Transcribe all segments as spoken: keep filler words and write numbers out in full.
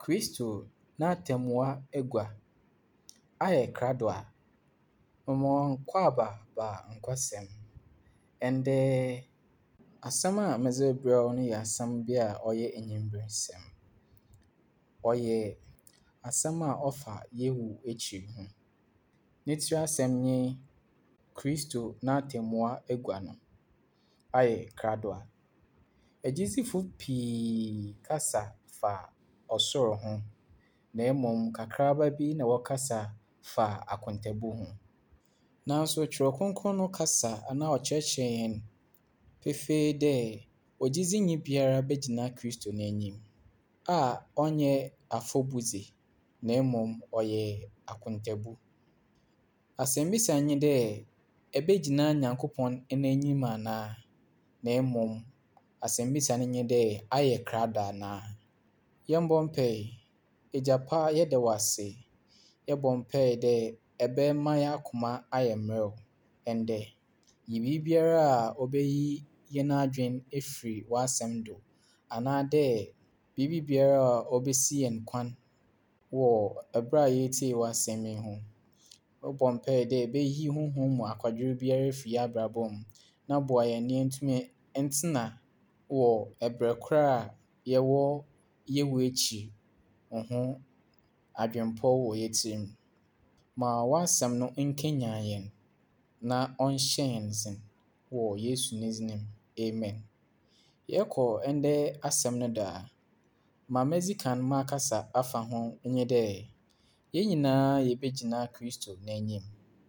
Kristo n'atemmua agua ayɛ krado a ɔma nkɔ aba ba nkɔsɛm. Ɛndɛ asɛm a medze rebrɛ wo no yɛ asɛm bi a ɔyɛ enyimberesɛm. Ɔyɛ asɛm a ɔfa Yehu ekyir ho. Ne tsir asɛm nye Kristo n'atemmua agua no ayɛ krado a. Agyidzifo pii kasa fa ɔsoro ho, na mmom kakraba bi na wɔkasa fa akontabu ho. Nanso Kyerɛw Kronkron no kasa anaa ɔkyerɛkyerɛ hɛn pefee dɛ ogyidzinyi biara begyina Kristo n'enyim a ɔnyɛ afɔbudze, na mmom ɔyɛ akontabu. Asɛmmisa nye dɛ ebegyina Nyankopɔn n'enyim anaa, na mmom asɛmmisa no nye dɛ ayɛ krado anaa. Yɛmbɔ mpae. Agya pa yɛda wo ase. Yɛbɔ mpae dɛ ɛbɛma hɛn akoma ayɛ mmerɛw ndɛ. Yi biribiara a obeyi hɛn adwen efiri w'asɛm do, anaa dɛ biribi biara a obesi hɛn kwan wɔ bere a yɛretsie w'asɛm yi ho. Mobɔ mpae dɛ ebeyiyi honhom mu akwadworɔ biara efiri yɛn abrabɔ mu, na boa yɛn na yɛntumi ntsena wɔ berɛ kor a yɛwɔ Yehu ekyir ho adwempɔw wɔ hɛn tsirmu. Ma w'asɛm no nkanyan hɛn, na ɔnhyɛ hɛn nsen wɔ Yesu ne dzin mu. Amen. Yɛrokɔ ndɛ asɛm no do a, ma medzi kan makasa afa ho nye dɛ hɛn nyinaa yebegyina Kristo n'enyim.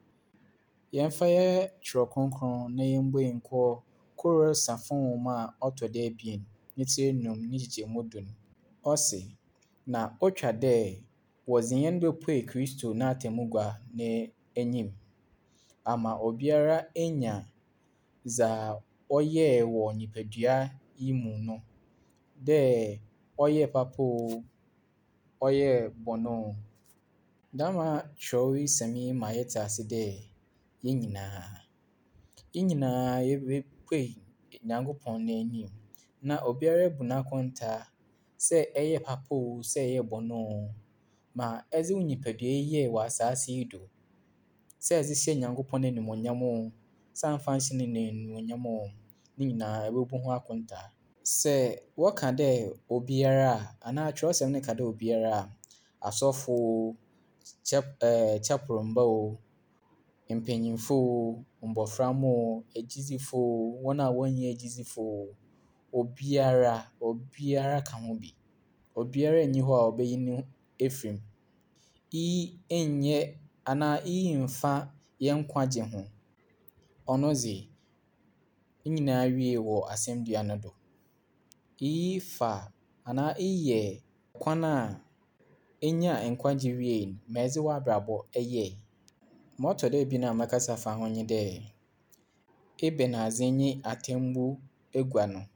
Yɛmfa hɛn Kyerɛw Kronkron na yɛmbue nkɔ Kolosafo nwoma a ɔtɔ do ebien, ne tsir enum ne nkyɛmu du no. Ɔse, na otwa dɛ wɔdze hɛn bepue Kristo n'atemmugua n'enyim ama obiara enya dza ɔyɛɛ wɔ nyimpadua yi mu no, dɛ ɔyɛɛ papa o, ɔyɛɛ bɔn o. Dɛm kyerɛwsɛm yi ma yɛtse ase dɛ hɛn nyinaa, hɛn nyinaa yebepue Nyankopɔn n'enyim, na obiara ebu n'akontaa sɛ ɛyɛɛ papa o, sɛ ɛyɛɛ bɔn o, ma ɛdze wo nyimpadua yi yɛe wɔ asaase yi do, sɛ ɛdze hyɛɛ Nyankopɔn animuonyam o, sɛ ammfa annhyɛ no animuonyam o, ne nyinaa ibobu ho akontaa. Sɛ wɔka dɛ obiara a, anaa Kyerɛwsɛm no ka dɛ obiara a, asɔfo o, kyɛp ɛɛ kyɛporomba o, mpanyimfo o, mboframba o, egyidzifo o, hɔn a wɔnnyɛ egyidzifo o, obiara, obiara ka ho bi. Obiara nnyi hɔ a obeyi no efiri mu. Iyi nnyɛ anaa iyi mmfa hɛn nkwagye ho. Ɔno dze, ne nyinaa wiee wɔ asɛnnua no do. Iyi fa anaa iyi yɛ kwan a enyaa nkwagye wiei no, ma ɛdze w'abrabɔ yɛe. Ma ɔtɔ do ebien a mɛkasa afa ho nye dɛ ebɛnadze nye atemmu agua no.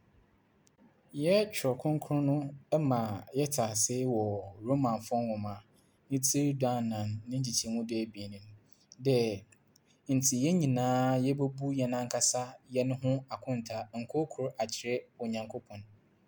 Hɛn Kyerɛw Kronkron no ma yɛtse ase wɔ Romafo nwoma ne tsir duanan ne nkyɛmu du ebien mu dɛ ntsi hɛn nyinaa yebobu hɛn ankasa hɛn ho akontaa nkookor akyerɛ Onyankopɔn.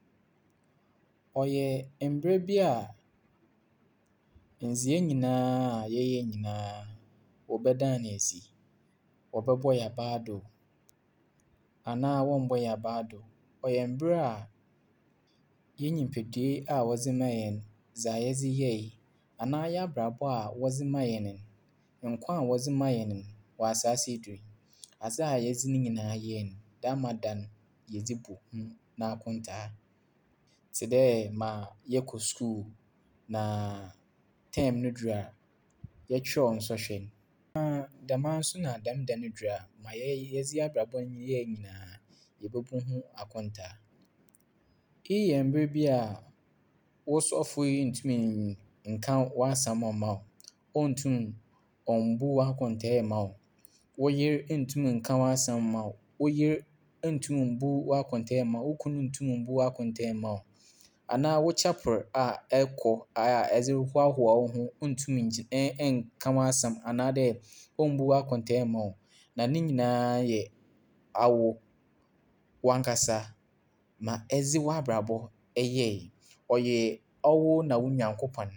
Ɔyɛ mber bi a ndzeyɛɛ nyinaa a yɛyɛ nyinaa wɔbɛdan no esi. Wɔbɛbɔ hɛn abaado anaa wɔmmbɔ hɛn abaado. Ɔyɛ mber a hɛn nyimpadua a wɔdze maa hɛn, dza yɛdze yɛe, anaa hɛn abrabɔ a wɔdze maa hɛn no, nkwa a wɔdze maa hɛn no wɔ asaase yi do yi, adze a yɛdze ne nyinaa yɛe no, dɛm da no yɛdze bu ho n'akontaa. Tse dɛ ma yɛkɔ skuul na term no dur a, yɛkyerɛw nsɔhwɛ no. Na dɛmara so na dɛm da no dur a, ma yɛdze hɛn abrabɔ yɛe nyinaa yebobu ho akontaa. Iyi yɛ mber bi a wo sɔfo yi nntum nnka w'asɛm mma wo. Onntum ɔmmbu w'akontaa mma wo. Wo yer nntum nnka w'asɛm mma wo. Wo yer nntum mmbu w'akontaa mma wo. Wo kun nntum mmbu w'akontaa mma wo. Anaa wo kyɛpor a ɛkɔ a ɛdze hoahoa wo ho nntum nngye ɛn nnka w'asɛm anaa dɛ ommbu w'akontaa mma wo. Na ne nyinaa yɛ awo w'ankasa ma ɛdze w'abrabɔ yɛe. Ɔyɛ ɔwo na wo Nyankopɔn.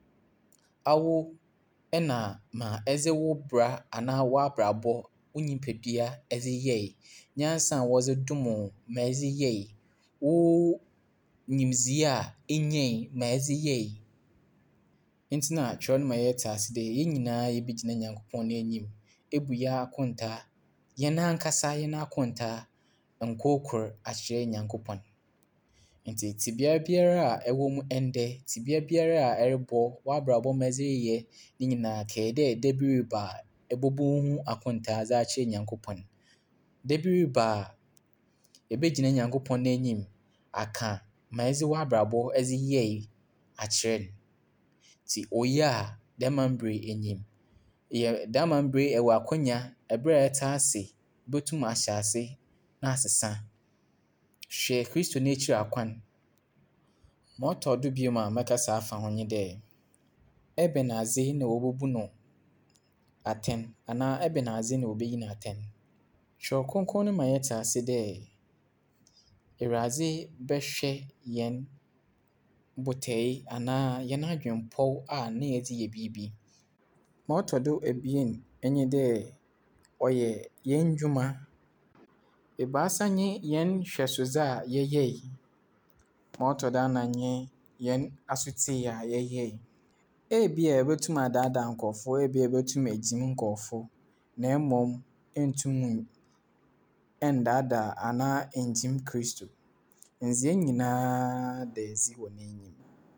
Awo ɛna ma ɛdze wo bra anaa w'abrabɔ, wo nyimpadua ɛdze yɛe. Nyansa a wɔdze dom wo ma ɛdze yɛe. Wo nyimdzee a enyae ma ɛdze yɛe. Ntsi na kyerɛw no ma yɛtse ase dɛ hɛn nyinaa yebegyina Nyankopɔn enyim ebu hɛn akontaa, hɛn ankasa hɛn akontaa nkɔ kor akyerɛ Nyankopɔn. Ntsi tsebea biara a ɛwɔ mu ndɛ, tsebea biara a ɛrobɔ, w'abrabɔ ma ɛdze reyɛ ne nyinaa kae dɛ da bi reba a ɛbɛbɔ wo ho akontaa dze akyerɛ Nyankopɔn. Da bi reba a yebegyina Nyankopɔn enyim aka ma ɛdze w'abrabɔ ɛdze yɛe akyerɛ no. Ntsi oye a dɛm mber yi enyim. Yɛ dɛm mber yi ɛwɔ akwannya ber a ɛtse ase ibotum ahyɛ ase na asesa. Hwɛ Kristo n'ekyir akwan. Ma ɔtɔ do bio a mɛkasa afa ho nye dɛ, ɛbɛnadze na wobobu no atɛn anaa ɛbɛnadze na wobeyi no atɛn. Kyerɛw Kronkron no ma yɛtse ase dɛ Ewuradze bɛhwɛ hɛn botae anaa hɛn adwenpɔw a na yɛdze yɛ biribi. Ma ɔtɔ do ebien nye dɛ ɔyɛ hɛn ndwuma. Ebiasa nye hɛn nhwɛsodze a yɛyɛe. Ma ɔtɔ do anan nye hɛn asetsee a yɛyɛe. Ebi a yebotum adaadaa nkorɔfo, ebi a yebotum egyim nkorɔfo, na mbom enntum nndaadaa anaa enngyim Kristo. Ndzeyɛɛ nyinaa da edzi wɔ n'enyim.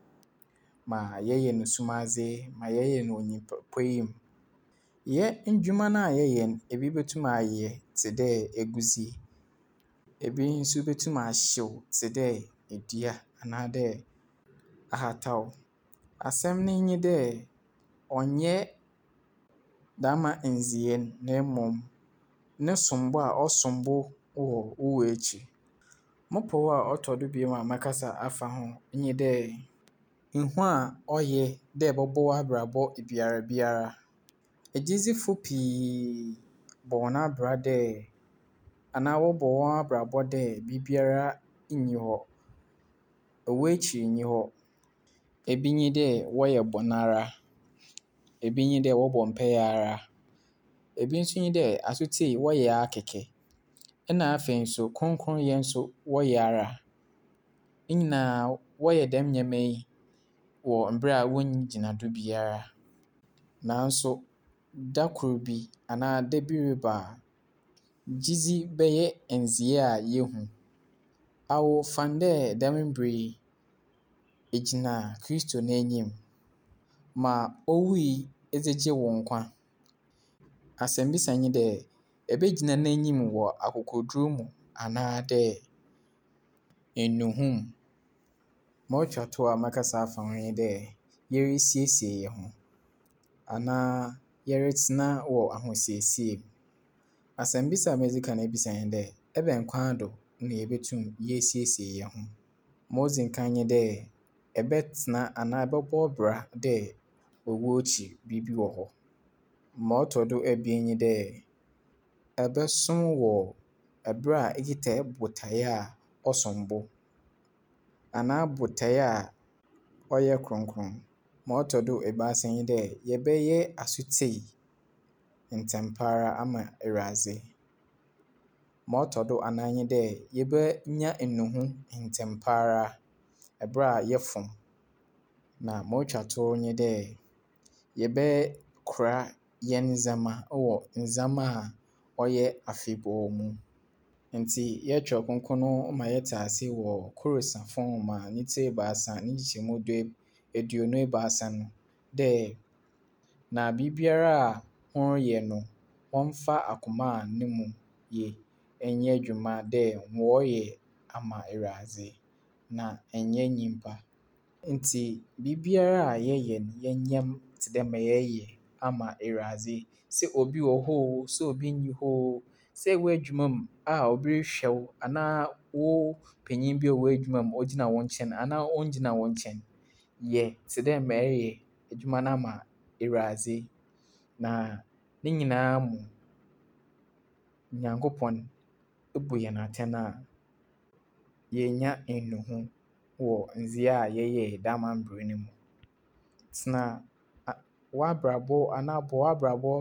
Ma yɛyɛ no sumadze, ma yɛyɛ no onyimpapɔyi mu. Hɛn ndwuma no a yɛyɛ no, ebi botum ayɛ tse dɛ egudze. Ebi so botum ahyew tse dɛ dua anaa dɛ ahataw. Asɛm no nye dɛ ɔnnyɛ dɛm ndzeyɛɛ no na mbom ne som bo a ɔsom bo wɔ wo ekyir. Mopɔw a ɔtɔ do bio a mɛkasa afa ho nye dɛ hu a ɔyɛ dɛ ɛbɛbɔ w'abrabɔ ebiara biara. Egyidzefo pii bɔ hɔn abra dɛ anaa wɔbɔ hɔn abrabɔ dɛ biribiara nnyi hɔ, owu ekyir nnyi hɔ. Ebi nye dɛ wɔyɛ bɔn ara, ebi nye dɛ wɔbɔ mpɛyɛ ara, ebi so nye dɛ asetsei wɔyɛ ara kɛkɛ, nna afei so kronkronyɛ so wɔyɛ ara. Ne nyinaa wɔyɛ dɛm ndzɛmba yi wɔ mber a wonngyina do biara. Naaso da kor bi anaa da bi reba a, gyedzi bɛyɛ ndzeyɛɛ a yehu. Awofan dɛ dɛm mber yi egyina Kristo n'enyim ma owui dze gye wo nkwa. Asɛmbisa nye dɛ ebegyina n'enyim wɔ akokoduru mu anaa dɛ nnuho mu. Ma otwa tow a mɛkasa afa ho nye dɛ yerisiesie hɛn ho anaa yɛretsena wɔ ahosiesie mu. Asɛmbisa a medzi kan ebisa nye dɛ ɛbɛn kwan do na yebotum yesiesie hɛn ho. Ma odzi kan nye dɛ ɛbɛtsena anaa ɛbɛbɔ bra dɛ owu ekyir biribi wɔ hɔ. Ma ɔtɔ do ebien nye dɛ ɛbɛsom wɔ ber a ekita botae a ɔsom bo anaa botae a ɔyɛ kronkron. Ma ɔtɔ do ebiasa nye dɛ yɛbɛyɛ asetsei ntsɛmpa ara ama Ewuradze. Ma ɔtɔ do anan nye dɛ yebenya nnuho ntsɛmpa ara ber a yɛfom. Na ma otwa tow nye dɛ yɛbɛkora hɛn ndzɛmba wɔ ndzɛmba a ɔyɛ afebɔɔ mu. Ntsi yɛkyerɛw Kronkron no ma yɛtse ase wɔ Korintsafo nhoma ne tsir ebiasa ne nkyekyɛmu du eduonu ebiasa no dɛ na biribiara a wɔreyɛ no wɔmfa akoma a no mu ye nyɛ edwuma dɛ wɔreyɛ ama Ewuradze na nnyɛ nyimpa. Ntsi biribiara a yɛyɛ no yɛnyɛ tse dɛ ma yɛreyɛ ama Ewuradze. Sɛ obi wɔ hɔ o, sɛ obi nnyi hɔ o, sɛ ewɔ edwuma mu a obi rehwɛ wo anaa wo panyin bi a ɔwɔ edwuma mu ogyina wo nkyɛn anaa onngyina wo nkyɛn, yɛ tse dɛ ma ɛreyɛ edwuma no ama Ewuradze na ne nyinaa mu Nyankopɔn ebu hɛn atɛn a yenya nnuho wɔ ndzea a yɛyɛɛ da amambra no mu. Tsena a w'abrabɔ anaa bɔ w'abrabɔ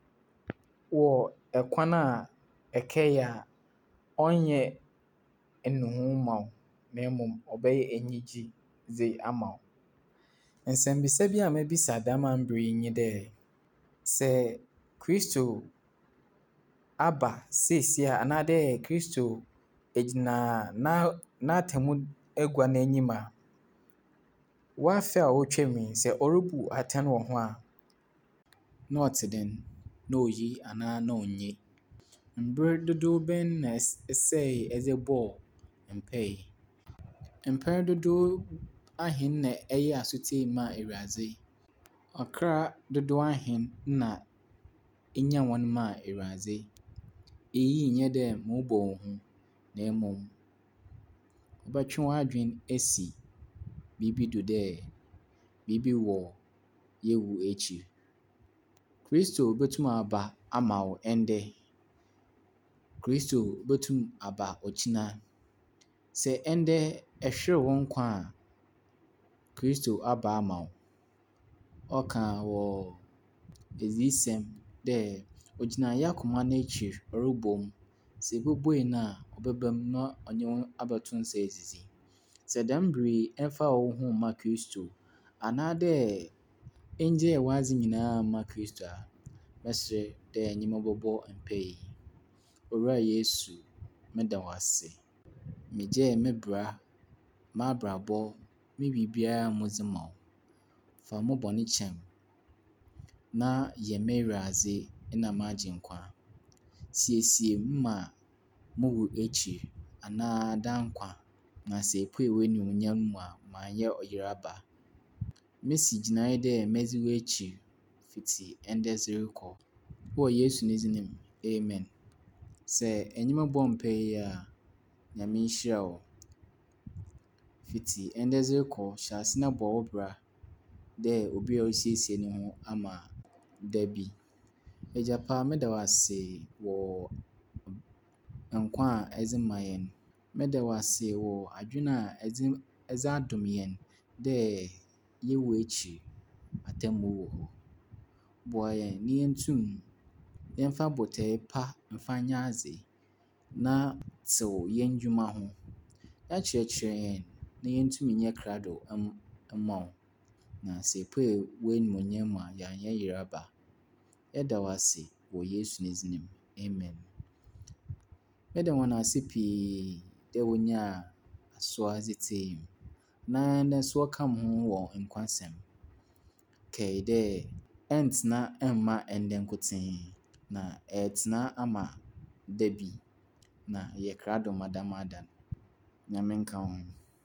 wɔ kwan a ɛkɛyɛ a ɔnnyɛ nnuho mma wo na mmom ɔbɛyɛ enyigye ama wo. Nsɛmbisa bi a mebisa da amambra yi nye dɛ, sɛ Kristo aba seesei a anaa dɛ Kristo egyina n'a n'atemmuagua n'enyim a, w'afe a otwam yi, sɛ ɔrebu atɛn wɔ ho a, na ɔtse dɛn? Na oye anaa na onnye? Mber dodow bɛn na ɛsɛe ɛdze bɔɔ mpae? Mpɛn dodow ahen na ɛyɛɛ asotwe maa Ewurade? Ɔkra dodow ahen na enyaa hɔn maa Ewurade? Eyi nnyɛ dɛ morobɔ wo hu, na mmom wobɛtwe w'adwen esi biribi do dɛ biribi wɔ y'ewu ekyir. Kristo botum aba ama wo ndɛ. Kristo botum aba ɔkyena. Sɛ ndɛ ɛhwer wo nkwa a, Kristo aba ama wo. Ɔka wɔ Adiyisɛm dɛ ogyina y'akoma n'ekyir ɔrobɔ mu. Sɛ ibobue no a, ɔbɛba mu na ɔnye wo abɛto nsa edzidzi. Sɛ dɛm ber yi ɛmmfa wo ho mma Kristo anaa dɛ enngyae w'adze nyinaa mma Kristo a, mɛserɛ dɛ enye me bɔbɔ mpae. Owura Yesu, meda wo ase. Megyae me bra, m'abrabɔ, me biribiara mu dze ma wo. Fa mo bɔne kyɛ me na yɛ m'Ewuradze na m'Agyenkwa. Siesie me ma mo wu ekyir anaa da-nkwa, na sɛ epuei w'enuonyam mu a, ma nnyɛ ɔyarba. Mesi gyinae dɛ medzi w'ekyir fitsi ndɛ dze rokɔ. Wɔ Yesu ne dzin mu, amen. Sɛ enye me bɔ mpae yi a, Nyame nhyira wo. Fitsi ndɛ dze rokɔ, hyɛ ase na bɔ wo bra dɛ obi a osiesie ne ho ama da bi. Agya pa, meda wo ase wɔ nkwa a ɛdze ma hɛn. Meda wo ase wɔ adwen a ɛdze ɛdze adom hɛn dɛ yewu ekyir, atemmu wɔ hɔ. Boa hɛn na yentum yɛmfa botae pa mfa nyɛ adze na tsew hɛn ndwuma ho, na kyerɛkyerɛ hɛn na yentum nyɛ krado mma wo. Na sɛ epuei w'enuonyam mu a, yɛannyɛ yarba. Yɛda wo ase wɔ Yesu ne dzin mu, amen. Meda hɔn ase pii dɛ wonyaa asowa dze tsie me, na ndɛ so wɔka mo ho wɔ nkwasɛm. Kae dɛ ɛnntsena mma ndɛ nkotsee, na ɛtsena ama da bi, na yɛ krado ma dɛm ada no. Nyame nka wo ho.